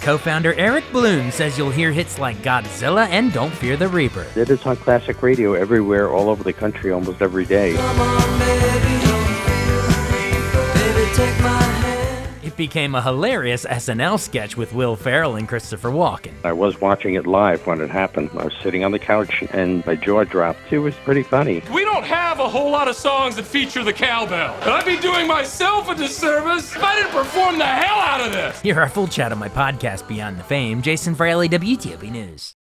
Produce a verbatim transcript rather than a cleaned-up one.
co-founder Eric Bloom says you'll hear hits like Godzilla and Don't Fear the Reaper. It is on classic radio everywhere, all over the country, almost every day. Come on, baby, don't feel the reaper. Baby, take my hand. It became a hilarious S N L sketch with Will Ferrell and Christopher Walken. I was watching it live when it happened. I was sitting on the couch and my jaw dropped. It was pretty funny. We don't have a whole lot of songs that feature the cowbell. And I'd be doing myself a disservice if I didn't perform the hell out of this. Hear our full chat on my podcast, Beyond the Fame. Jason Fraley, W T O P News.